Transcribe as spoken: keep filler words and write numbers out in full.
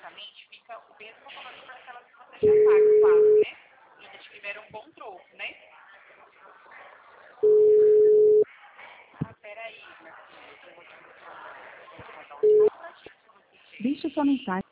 automaticamente fica o mesmo valor para aquelas que você já paga, quase, né? E eles tiveram um bom troco, né? Ah, peraí, minha filha, eu vou te mandar um comprovativo. Deixe sua mensagem.